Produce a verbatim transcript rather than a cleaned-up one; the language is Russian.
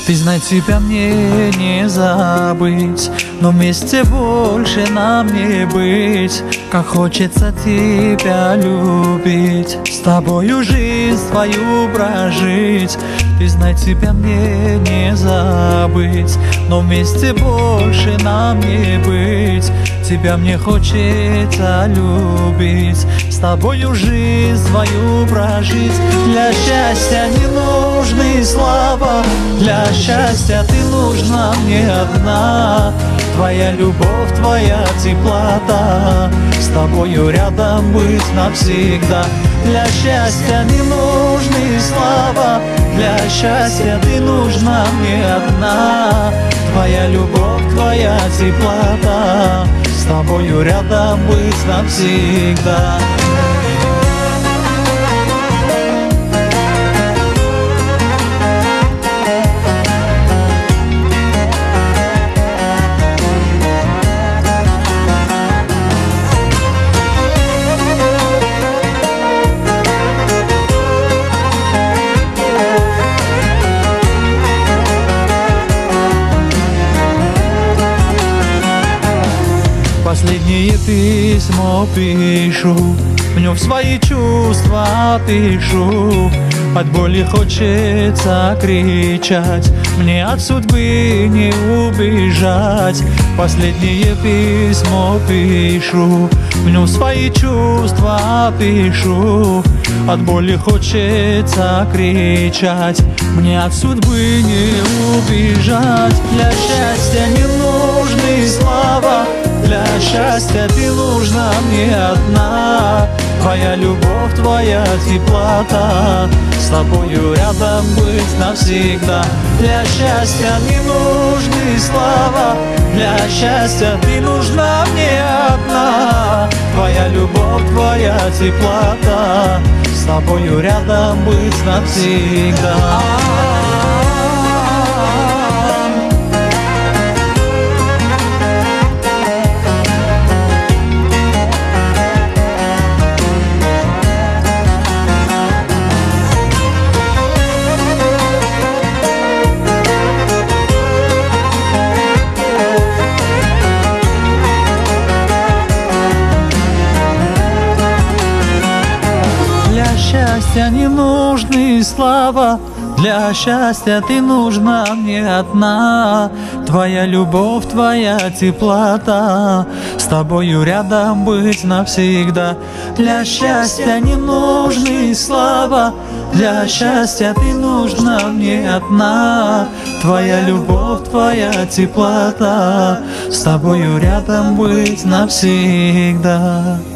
Ты знай, тебя мне не забыть, но вместе больше нам не быть. Как хочется тебя любить, с тобою жизнь свою прожить. Ты знай, тебя мне не забыть, но вместе больше нам не быть. Тебя мне хочется любить, с тобою жизнь свою прожить. Для счастья не нужны слова, для счастья ты нужна мне одна. Твоя любовь, твоя теплота, с тобою рядом быть навсегда. Для счастья не нужны слова, для счастья ты нужна мне одна. Твоя любовь, твоя теплота, с тобою рядом быть навсегда. Последнее письмо пишу, в нем свои чувства пишу. От боли хочется кричать, мне от судьбы не убежать. Последнее письмо пишу, в нем свои чувства пишу. От боли хочется кричать, мне от судьбы не убежать. Для счастья не нужны слова, для счастья ты нужна мне одна. Твоя любовь, твоя теплота, с тобою рядом быть навсегда. Для счастья не нужны слова, для счастья ты нужна мне одна. Твоя любовь, твоя теплота, с тобою рядом быть навсегда. Для счастья не нужны слова, для счастья ты нужна мне одна. Твоя любовь, твоя теплота, с тобою рядом быть навсегда. Для счастья не нужны слова, для счастья ты нужна мне одна. Твоя любовь, твоя теплота, с тобою рядом быть навсегда.